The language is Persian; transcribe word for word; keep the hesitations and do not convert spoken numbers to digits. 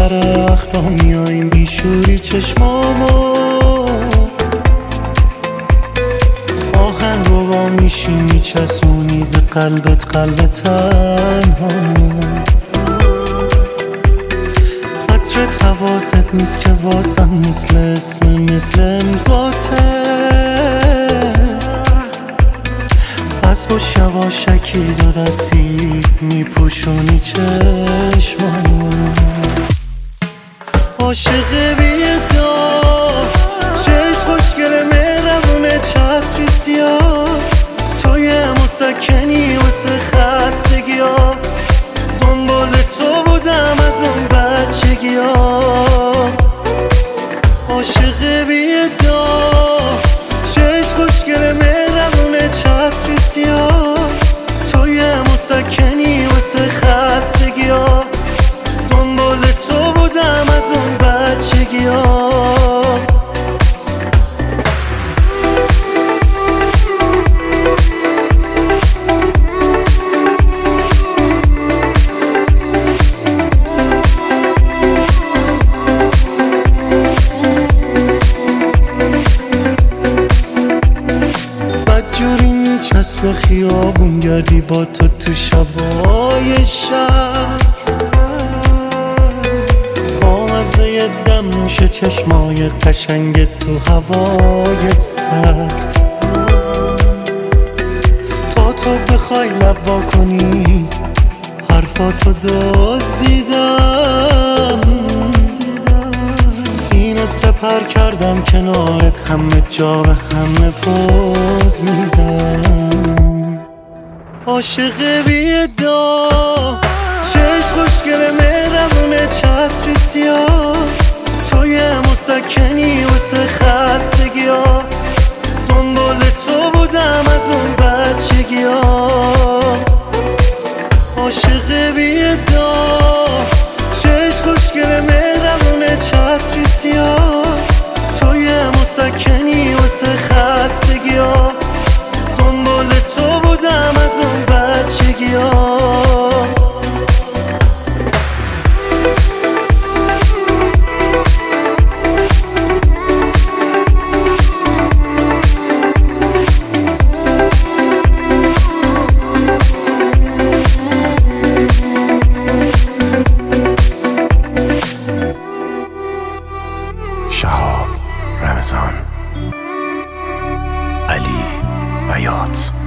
سر وقتا میاییم بیشوری چشمامو آهن رو با میشی میچسبونی به قلبت قلب تنهامو عطرت حواست نیست که واسم مثل اسم مثل امضاته از با یواشکی دو دستی میپوشونی چشمامو عاشق بی‌ادعا چشم خوشگل مهربونه چتری سیاه توی مسکنی واسه خستگی‌ها دنبال تو بودم از اون بچگی‌ها عاشق بی‌ادعا چشم خوشگل مهربونه چتری سیاه توی مسکنی واسه خستگی‌ها دنبال تو بودم از اون بچگی‌ها بدجوری میچسب خیابون گردی با تو تو شبای شهر بامزه دم میشه چشمای قشنگ تو هوای سرد تا تو بخوای لب وا کنی حرفاتو دزدیدم سینه سپر کردم کنارت همه جا به همه پوز میدم عاشق بی‌ادعا چشم خوشگل مهربونه چتری سیاه توی مسکنی واسه خستگی‌ها دنبال تو بودم از اون بچگی‌ها عاشق بی‌ادعا چشم خوشگل مهربونه چتری سیاه توی مسکنی واسه خستگی‌ها دنبال تو بودم از اون بچگی‌ها شهاب رمضان علی بیات